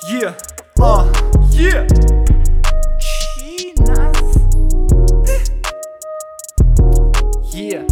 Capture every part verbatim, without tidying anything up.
Yeah, uh, yeah. Чинас. Yeah.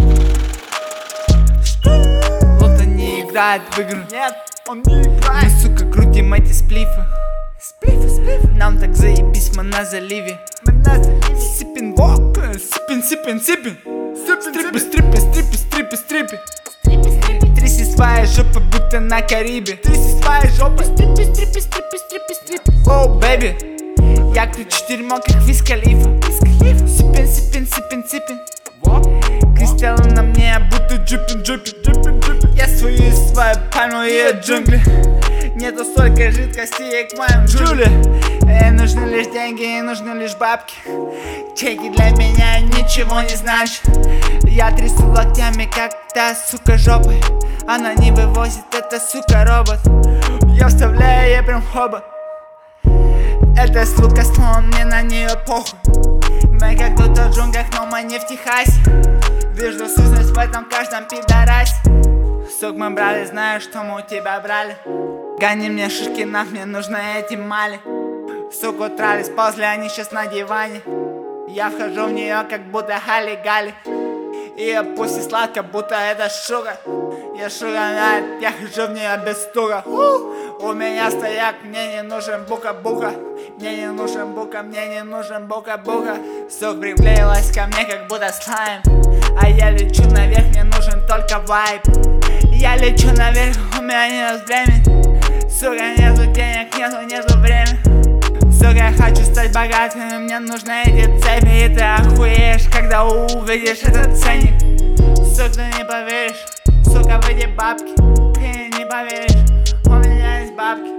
Лота не играет в игры. Нет, он не играет. Мы, сука, крутим эти сплифы. Сплифы, сплифы. Нам так заебись, мы на заливе. Мы на заливе. Сипин, вока, сипин, сипин, сипин. Стрипы, стрипы, стрипы, стрипы, стрипы. Тряси своя жопа, будто на Карибе. Тряси своя жопа. Стрипы, стрипы, стрипы, стрипы, стрипы. О, бэби, я кричу дерьмо, как Виз Халифа. Сипин, сипин, сипин, сипин. Кристаллы на мне, будто джипин, джипин, джипин, джипин. Я свою свою пальму и джунгли. Нету столько жидкости, как в моем джуле. Ей нужны лишь деньги, ей нужны лишь бабки. Чеки для меня ничего не значат. Я трясу локтями, как та сука жопой. Она не вывозит, это сука робот. Я вставляю ей прям хобот. Эта сука слон, мне на нее похуй. Мы как будто в джунглях, но мы не в Техасе. Вижу сущность в этом каждом пидорасе. Сук, мы брали, знаю, что мы у тебя брали. Гони мне шишки, нах, мне нужны эти мали. Суку трали, сползли они сейчас на диване. Я вхожу в нее, как будто Хали-Гали. Ее пусть сладко, будто это шуга. Я шуга, я хожу в нее без стуга. У меня стояк, мне не нужен бука-бука. Мне не нужен бука, мне не нужен бука-бука. Сук приклеилась ко мне, как будто слайм. А я лечу наверх, мне нужен только вайб. Я лечу наверх, у меня нет времени. Сука, нету денег, нету, нету времени. Сука, я хочу стать богатым, мне нужны эти цепи. И ты охуеешь, когда увидишь этот ценник. Сука, ты не поверишь, сука, в эти бабки. Ты не поверишь, у меня есть бабки.